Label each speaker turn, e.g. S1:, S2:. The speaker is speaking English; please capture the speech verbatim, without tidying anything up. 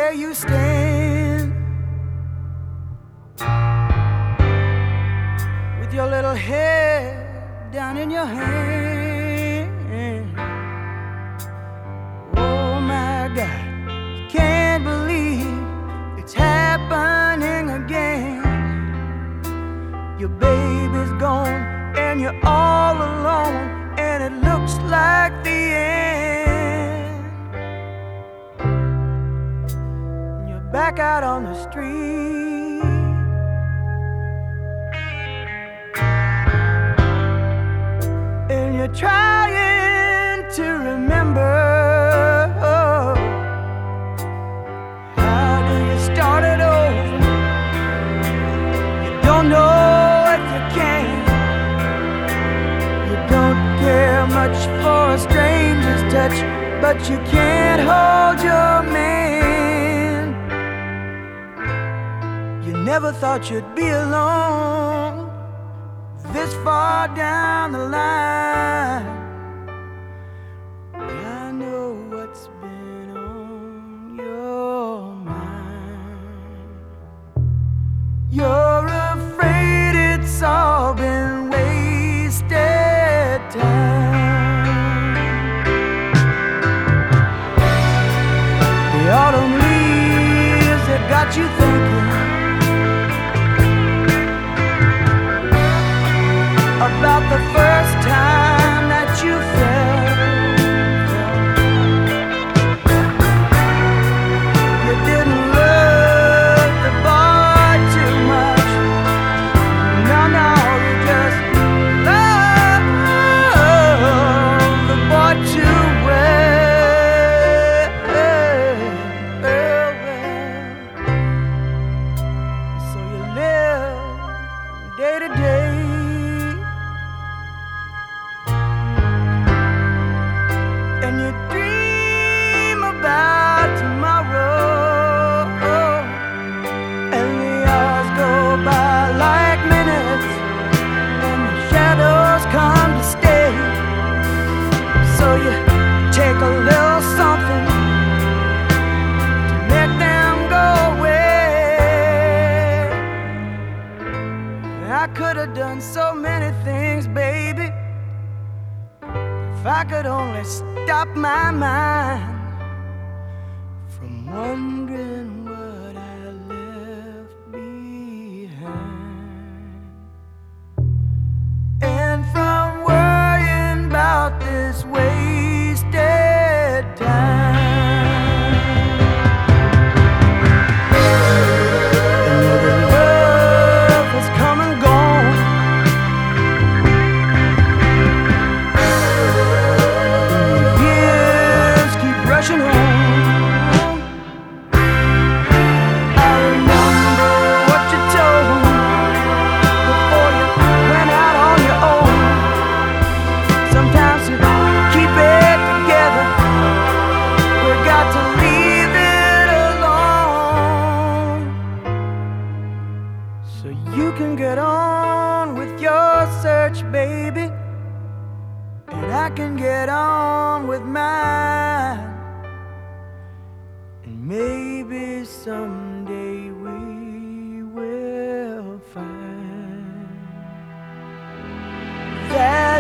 S1: where you stand, with your little head down in your hand. Oh my God, can't believe it's happening again. Your baby's gone and you're all alone, and it looks like the end. You're back out on the street, and you're trying to remember. How do you start it over? You don't know if you can. You don't care much for a stranger's touch, but you can't hold your man. You never thought you'd be alone this far down the line. I know what's been on your mind. You're afraid it's all been wasted time. The autumn leaves that got you thinking about the first time that you felt. You didn't love the boy too much. No, no, you just loved the boy too well. So you live day to day, and you dream about tomorrow, and the hours go by like minutes, and the shadows come to stay. So you take a little something to make them go away. I could have done so many things, baby, if I could only stop my mind from wondering what I left behind, and from worrying about this wasted time. Another love has come and gone. Years keep rushing on. I remember what you told me before you went out on your own. Sometimes to keep it together, we got to leave it alone, so you can get on with your search, baby, and I can get on with mine. And maybe someday we will find that